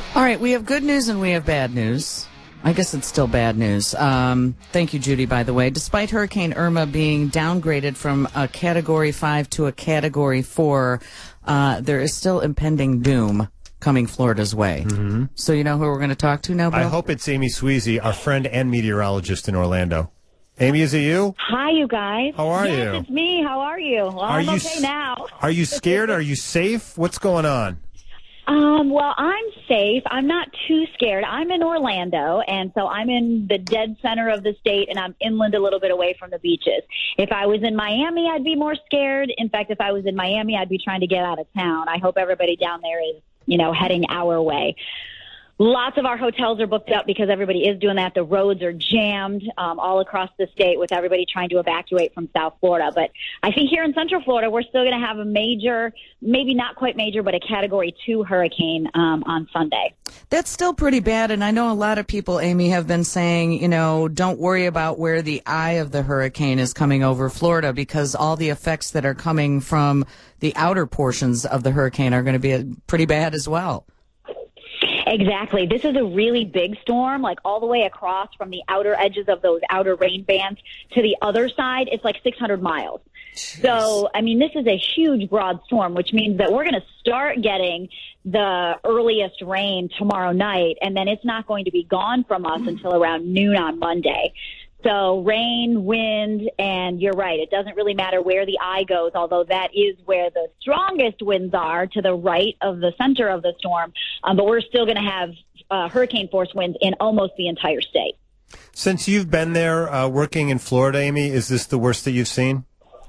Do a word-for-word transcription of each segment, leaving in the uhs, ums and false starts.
All right, we have good news and we have bad news. I guess it's still bad news. Um, thank you, Judy, by the way. Despite Hurricane Irma being downgraded from a Category five to a Category four, uh, there is still impending doom coming Florida's way. Mm-hmm. So you know who we're going to talk to now, Bill? I hope it's Amy Sweezy, our friend and meteorologist in Orlando. Amy, is it you? Hi, you guys. How are yes, you? It's me. How are you? Well, are I'm you okay now. Are you scared? Are you safe? What's going on? Um, well, I'm safe. I'm not too scared. I'm in Orlando, and so I'm in the dead center of the state, and I'm inland a little bit away from the beaches. If I was in Miami, I'd be more scared. In fact, if I was in Miami, I'd be trying to get out of town. I hope everybody down there is, you know, heading our way. Lots of our hotels are booked up because everybody is doing that. The roads are jammed um, all across the state with everybody trying to evacuate from South Florida. But I think here in Central Florida, we're still going to have a major, maybe not quite major, but a Category two hurricane um, on Sunday. That's still pretty bad. And I know a lot of people, Amy, have been saying, you know, don't worry about where the eye of the hurricane is coming over Florida because all the effects that are coming from the outer portions of the hurricane are going to be pretty bad as well. Exactly. This is a really big storm, like all the way across from the outer edges of those outer rain bands to the other side. It's like six hundred miles. Jeez. So, I mean, this is a huge, broad storm, which means that we're going to start getting the earliest rain tomorrow night, and then it's not going to be gone from us until around noon on Monday. So rain, wind, and you're right. It doesn't really matter where the eye goes, although that is where the strongest winds are to the right of the center of the storm. Um, but we're still going to have uh, hurricane force winds in almost the entire state. Since you've been there uh, working in Florida, Amy, is this the worst that you've seen?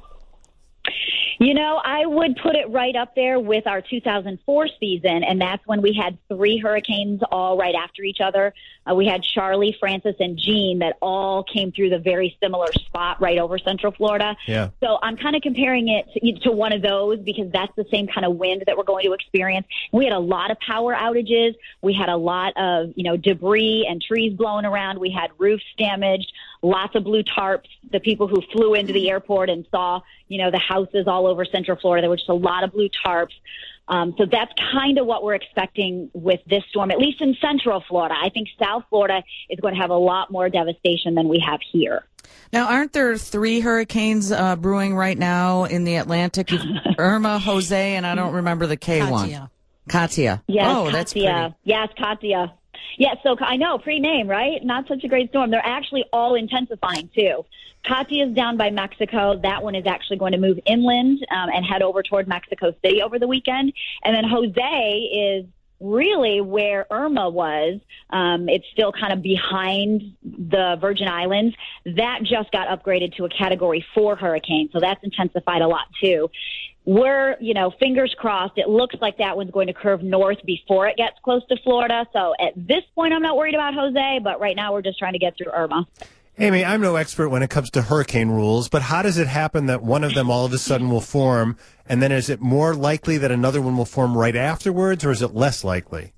You know, I would put it right up there with our two thousand four season, and that's when we had three hurricanes all right after each other. Uh, we had Charlie, Francis, and Jean that all came through the very similar spot right over Central Florida. Yeah. So I'm kind of comparing it to, to one of those because that's the same kind of wind that we're going to experience. We had a lot of power outages. We had a lot of, you know, debris and trees blowing around. We had roofs damaged, lots of blue tarps. The people who flew into the airport and saw, you know, the houses all over Central Florida, there was just a lot of blue tarps. Um, so that's kind of what we're expecting with this storm, at least in Central Florida. I think South Florida is going to have a lot more devastation than we have here. Now, aren't there three hurricanes uh, brewing right now in the Atlantic? Irma, Jose, and I don't remember the K Katia. one. Katia. Yes, oh, Katia. that's pretty. Yes, Katia. Yes, so I know, pre-name, right? Not such a great storm. They're actually all intensifying, too. Katia is down by Mexico. That one is actually going to move inland um, and head over toward Mexico City over the weekend. And then Jose is really where Irma was. Um, it's still kind of behind the Virgin Islands. That just got upgraded to a Category four hurricane, so that's intensified a lot, too. We're, you know, fingers crossed. It looks like that one's going to curve north before it gets close to Florida. So at this point, I'm not worried about Jose, but right now we're just trying to get through Irma. Amy, I'm no expert when it comes to hurricane rules, but how does it happen that one of them all of a sudden will form, and then is it more likely that another one will form right afterwards, or is it less likely?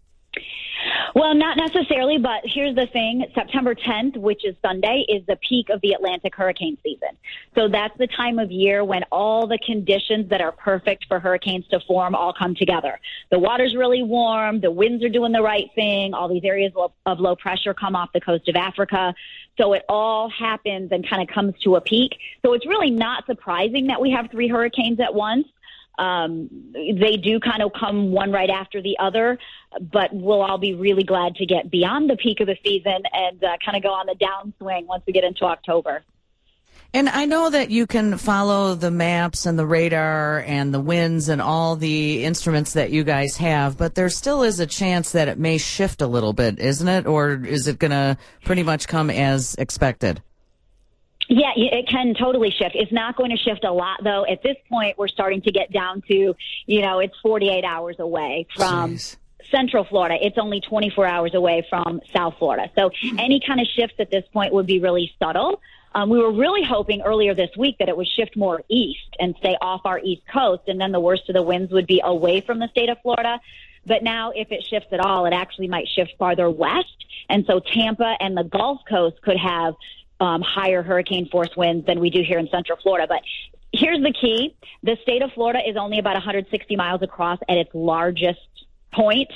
Well, not necessarily, but here's the thing. September tenth, which is Sunday, is the peak of the Atlantic hurricane season. So that's the time of year when all the conditions that are perfect for hurricanes to form all come together. The water's really warm, the winds are doing the right thing, all these areas of low pressure come off the coast of Africa. So it all happens and kind of comes to a peak. So it's really not surprising that we have three hurricanes at once. Um, they do kind of come one right after the other, but we'll all be really glad to get beyond the peak of the season and uh, kind of go on the downswing once we get into October. And I know that you can follow the maps and the radar and the winds and all the instruments that you guys have, but there still is a chance that it may shift a little bit, isn't it? Or is it going to pretty much come as expected? Yeah, it can totally shift. It's not going to shift a lot, though. At this point, we're starting to get down to, you know, it's forty-eight hours away from Jeez. Central Florida. It's only twenty-four hours away from South Florida. So any kind of shifts at this point would be really subtle. Um, we were really hoping earlier this week that it would shift more east and stay off our east coast, and then the worst of the winds would be away from the state of Florida. But now if it shifts at all, it actually might shift farther west. And so Tampa and the Gulf Coast could have Um, higher hurricane force winds than we do here in Central Florida. But here's the key. The state of Florida is only about one hundred sixty miles across at its largest point,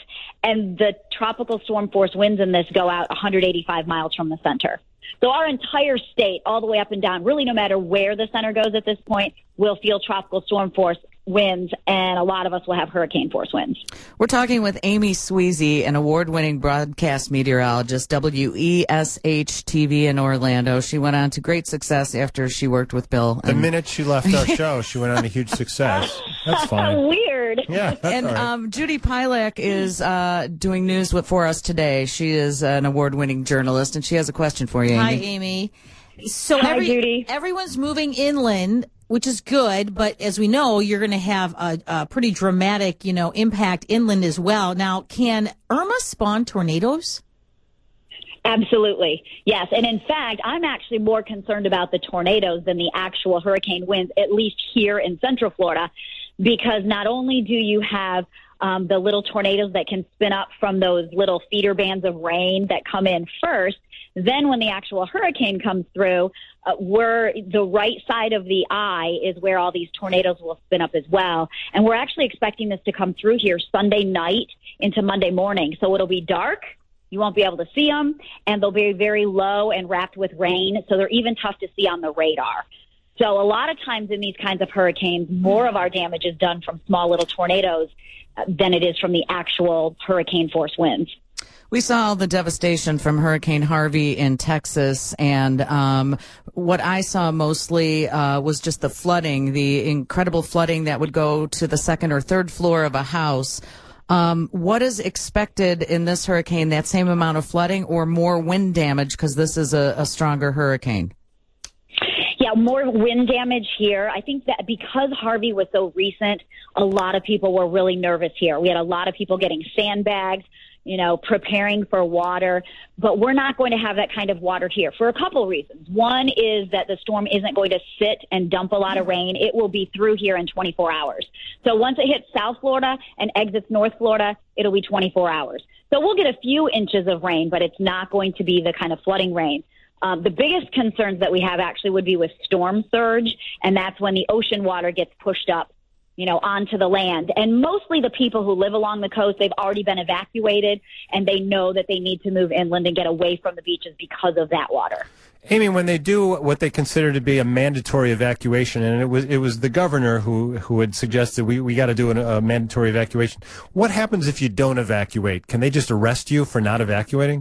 and the tropical storm force winds in this go out one hundred eighty-five miles from the center. So our entire state, all the way up and down, really no matter where the center goes at this point, will feel tropical storm force winds, and a lot of us will have hurricane force winds. We're talking with Amy Sweezy, an award-winning broadcast meteorologist, W E S H T V in Orlando. She went on to great success after she worked with Bill. The minute she left our show, she went on to huge success. That's fine. Weird. Yeah, that's and all right. um, Judy Pilak is uh, doing news with, for us today. She is an award-winning journalist, and she has a question for you, Amy. Hi, Amy. So Hi, every, Judy. everyone's moving inland, which is good, but as we know, you're going to have a, a pretty dramatic, you know, impact inland as well. Now, can Irma spawn tornadoes? Absolutely. Yes. And in fact, I'm actually more concerned about the tornadoes than the actual hurricane winds, at least here in Central Florida, because not only do you have um, the little tornadoes that can spin up from those little feeder bands of rain that come in first, then when the actual hurricane comes through, uh, we're, the right side of the eye is where all these tornadoes will spin up as well. And we're actually expecting this to come through here Sunday night into Monday morning. So it'll be dark. You won't be able to see them, and they'll be very low and wrapped with rain, so they're even tough to see on the radar. So a lot of times in these kinds of hurricanes, more of our damage is done from small little tornadoes uh, than it is from the actual hurricane force winds. We saw the devastation from Hurricane Harvey in Texas, and um, what I saw mostly uh, was just the flooding, the incredible flooding that would go to the second or third floor of a house. Um, what is expected in this hurricane, that same amount of flooding or more wind damage, because this is a, a stronger hurricane? Yeah, more wind damage here. I think that because Harvey was so recent, a lot of people were really nervous here. We had a lot of people getting sandbags, you know, preparing for water, but we're not going to have that kind of water here for a couple of reasons. One is that the storm isn't going to sit and dump a lot of rain. It will be through here in twenty-four hours. So once it hits South Florida and exits North Florida, it'll be twenty-four hours. So we'll get a few inches of rain, but it's not going to be the kind of flooding rain. Um, the biggest concerns that we have actually would be with storm surge, and that's when the ocean water gets pushed up, you know, onto the land. And mostly the people who live along the coast, they've already been evacuated, and they know that they need to move inland and get away from the beaches because of that water. Amy, when they do what they consider to be a mandatory evacuation, and it was it was the governor who who had suggested we, we got to do an, a mandatory evacuation, what happens if you don't evacuate? Can they just arrest you for not evacuating?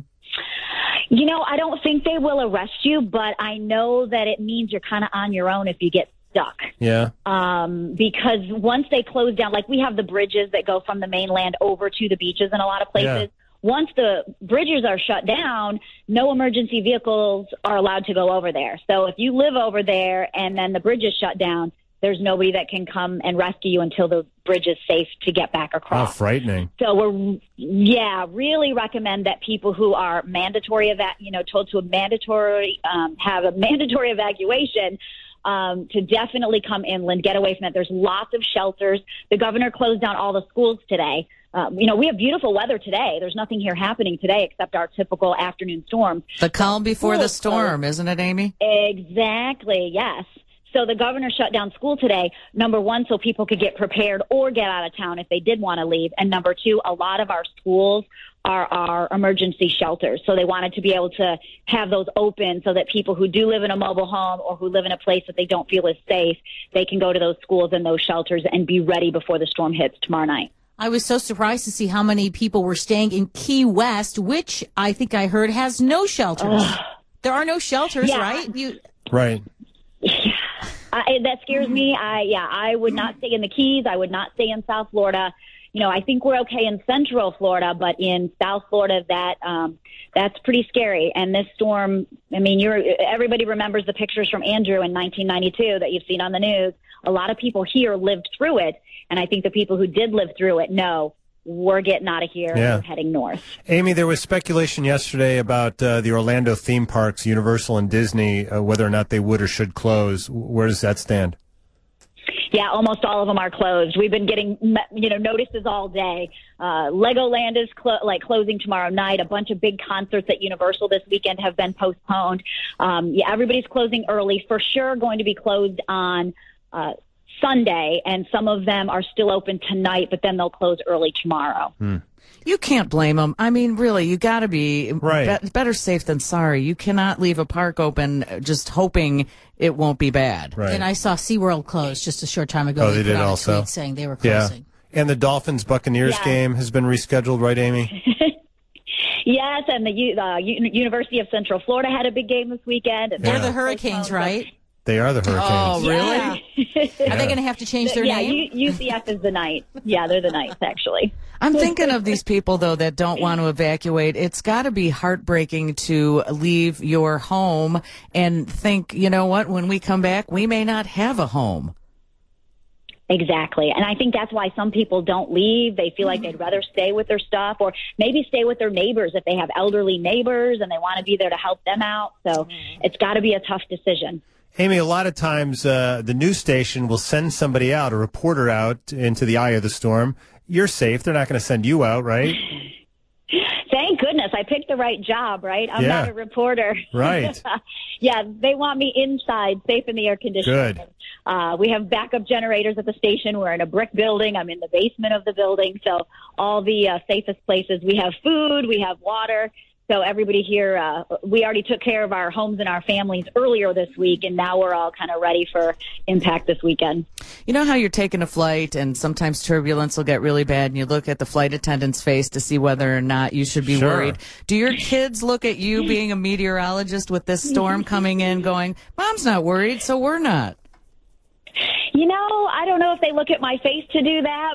You know, I don't think they will arrest you, but I know that it means you're kind of on your own if you get stuck. Yeah. Um, because once they close down, like we have the bridges that go from the mainland over to the beaches in a lot of places. Yeah. Once the bridges are shut down, no emergency vehicles are allowed to go over there. So if you live over there and then the bridge is shut down, there's nobody that can come and rescue you until the bridge is safe to get back across. How frightening. So we're, yeah, really recommend that people who are mandatory, eva- you know, told to a mandatory, um, have a mandatory evacuation, um, to definitely come inland, get away from it. There's lots of shelters. The governor closed down all the schools today. Um, you know, we have beautiful weather today. There's nothing here happening today except our typical afternoon storms. The calm before the Schools storm, closed. isn't it, Amy? Exactly, yes. So the governor shut down school today, number one, so people could get prepared or get out of town if they did want to leave. And number two, a lot of our schools are our emergency shelters. So they wanted to be able to have those open so that people who do live in a mobile home or who live in a place that they don't feel is safe, they can go to those schools and those shelters and be ready before the storm hits tomorrow night. I was so surprised to see how many people were staying in Key West, which I think I heard has no shelters. Ugh. There are no shelters, yeah. right? You... Right. Yeah. I, that scares me. I yeah, I would not stay in the Keys. I would not stay in South Florida. You know, I think we're okay in Central Florida, but in South Florida, that um, that's pretty scary. And this storm, I mean, you're everybody remembers the pictures from Andrew in nineteen ninety-two that you've seen on the news. A lot of people here lived through it, and I think the people who did live through it know we're getting out of here. Yeah. And we're heading north. Amy, there was speculation yesterday about uh, the Orlando theme parks, Universal and Disney, uh, whether or not they would or should close. Where does that stand? Yeah, almost all of them are closed. We've been getting, you know, notices all day. Uh, Legoland is clo- like closing tomorrow night. A bunch of big concerts at Universal this weekend have been postponed. Um, yeah, everybody's closing early. For sure, going to be closed on uh, Sunday, and some of them are still open tonight, but then they'll close early tomorrow. Hmm. You can't blame them. I mean, really, you got to be right. be- better safe than sorry. You cannot leave a park open just hoping it won't be bad. Right. And I saw SeaWorld close just a short time ago. Oh, they, they did put out also? a tweet saying they were closing. Yeah. And the Dolphins-Buccaneers Yeah. game has been rescheduled, right, Amy? Yes, and the U- uh, U- University of Central Florida had a big game this weekend. And They're Yeah. the Hurricanes, right? They are the Hurricanes. Oh, really? Yeah. Are they going to have to change their yeah, name? U- UCF is the Knights. Yeah, they're the Knights, actually. I'm thinking of these people, though, that don't want to evacuate. It's got to be heartbreaking to leave your home and think, you know what, when we come back, we may not have a home. Exactly. And I think that's why some people don't leave. They feel like they'd rather stay with their stuff or maybe stay with their neighbors if they have elderly neighbors and they want to be there to help them out. So it's got to be a tough decision. Amy, a lot of times uh, the news station will send somebody out, a reporter out into the eye of the storm. You're safe. They're not going to send you out, right? Thank goodness I picked the right job, right? I'm Yeah. not a reporter. Right. Yeah, they want me inside, safe in the air conditioning. Good. Uh, we have backup generators at the station. We're in a brick building. I'm in the basement of the building. So all the uh, safest places. We have food. We have water. So everybody here, uh, we already took care of our homes and our families earlier this week, and now we're all kind of ready for impact this weekend. You know how you're taking a flight and sometimes turbulence will get really bad and you look at the flight attendant's face to see whether or not you should be Sure. worried. Do your kids look at you being a meteorologist with this storm coming in going, Mom's not worried, so we're not? You know, I don't know if they look at my face to do that,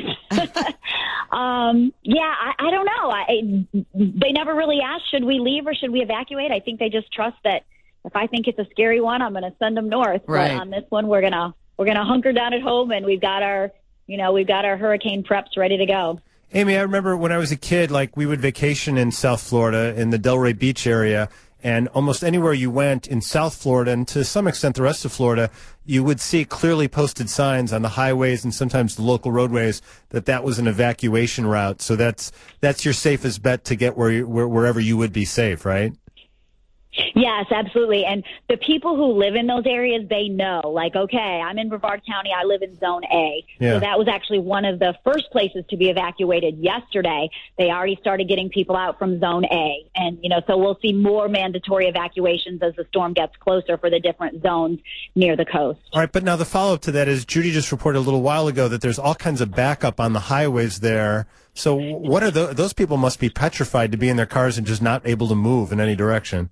but um, yeah, I, I don't know. I, they never really asked, should we leave or should we evacuate? I think they just trust that if I think it's a scary one, I'm going to send them north. Right. But on this one, we're gonna we're gonna hunker down at home, and we've got our you know we've got our hurricane preps ready to go. Amy, I remember when I was a kid, like we would vacation in South Florida in the Delray Beach area, and almost anywhere you went in South Florida and to some extent the rest of Florida, you would see clearly posted signs on the highways and sometimes the local roadways that that was an evacuation route. So that's that's your safest bet to get where, you, where wherever you would be safe, right? Yes, absolutely. And the people who live in those areas, they know, like, okay, I'm in Brevard County. I live in Zone A. Yeah. So that was actually one of the first places to be evacuated yesterday. They already started getting people out from Zone A. And, you know, so we'll see more mandatory evacuations as the storm gets closer for the different zones near the coast. All right, but now the follow-up to that is Judy just reported a little while ago that there's all kinds of backup on the highways there. So what are the, those people must be petrified to be in their cars and just not able to move in any direction.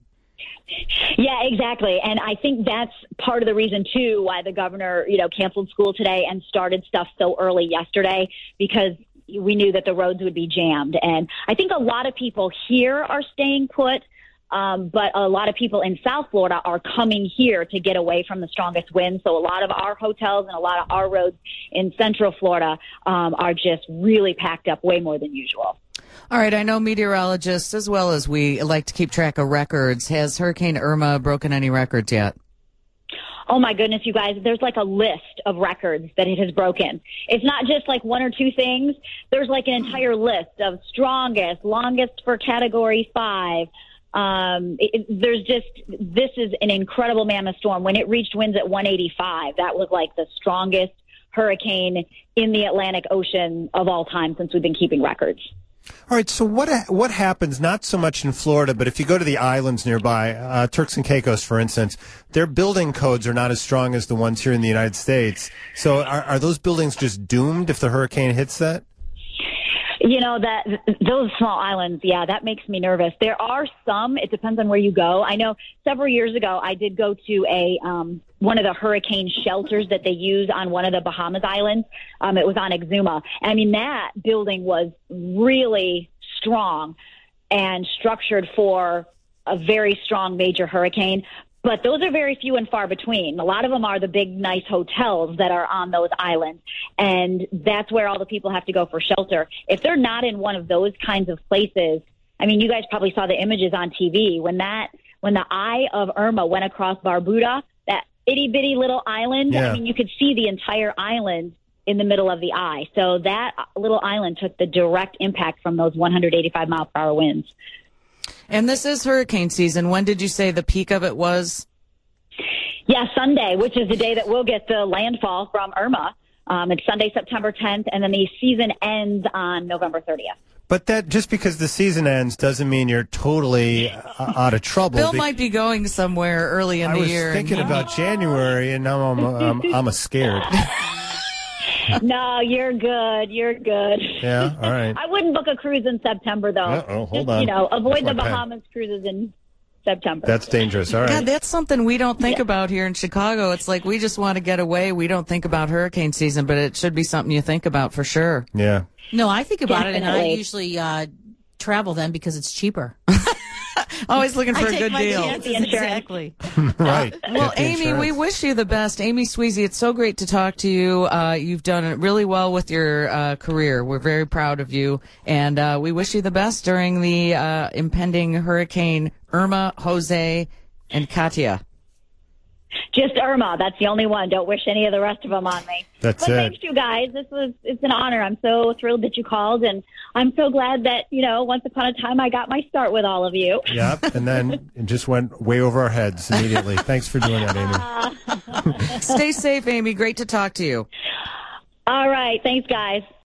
Yeah, exactly. And I think that's part of the reason, too, why the governor, you know, canceled school today and started stuff so early yesterday, because we knew that the roads would be jammed. And I think a lot of people here are staying put, um, but a lot of people in South Florida are coming here to get away from the strongest winds. So a lot of our hotels and a lot of our roads in Central Florida um, are just really packed up way more than usual. All right, I know meteorologists, as well as we, like to keep track of records. Has Hurricane Irma broken any records yet? Oh, my goodness, you guys, there's like a list of records that it has broken. It's not just like one or two things. There's like an entire list of strongest, longest for Category five. Um, it, there's just, this is an incredible mammoth storm. When it reached winds at one eighty-five, that was like the strongest hurricane in the Atlantic Ocean of all time since we've been keeping records. All right, so what what happens, not so much in Florida, but if you go to the islands nearby, uh, Turks and Caicos, for instance, their building codes are not as strong as the ones here in the United States. So are, are those buildings just doomed if the hurricane hits that? You know, that those small islands, yeah, that makes me nervous. There are some, it depends on where you go. I know several years ago I did go to a um, one of the hurricane shelters that they use on one of the Bahamas islands. Um, it was on Exuma. I mean, that building was really strong and structured for a very strong major hurricane. But those are very few and far between. A lot of them are the big, nice hotels that are on those islands. And that's where all the people have to go for shelter. If they're not in one of those kinds of places, I mean, you guys probably saw the images on T V. When that, when the eye of Irma went across Barbuda, that itty bitty little island, Yeah. I mean, you could see the entire island in the middle of the eye. So that little island took the direct impact from those one eighty-five mile per hour winds. And this is hurricane season. When did you say the peak of it was? Yeah, Sunday, which is the day that we'll get the landfall from Irma. Um, it's Sunday, September tenth, and then the season ends on November thirtieth. But that just because the season ends doesn't mean you're totally uh, out of trouble. Bill Be- might be going somewhere early in I the was year. thinking and- about January, and now I'm I'm, I'm a scared. No, you're good. You're good. Yeah, all right. I wouldn't book a cruise in September, though. Uh-oh, hold Just, on. You know, avoid That's the my pen. Bahamas cruises in September. That's dangerous. All right. God, that's something we don't think Yeah. about here in Chicago. It's like we just want to get away. We don't think about hurricane season, but it should be something you think about for sure. Yeah. No, I think about it, and I Definitely. usually uh, travel then because it's cheaper. Always looking for I a take good my deal. chances, The insurance. exactly. Right. Well, Get the Amy, we insurance. wish you the best. Amy Sweezy, it's so great to talk to you. Uh, you've done it really well with your uh, career. We're very proud of you, and uh, we wish you the best during the uh, impending hurricane Irma, Jose, and Katia. Just Irma. That's the only one. Don't wish any of the rest of them on me. That's but it. thanks, you guys. This was it's an honor. I'm so thrilled that you called, and I'm so glad that you know. Once upon a time, I got my start with all of you. Yep. And then it just went way over our heads immediately. Thanks for doing that, Amy. Stay safe, Amy. Great to talk to you. All right. Thanks, guys.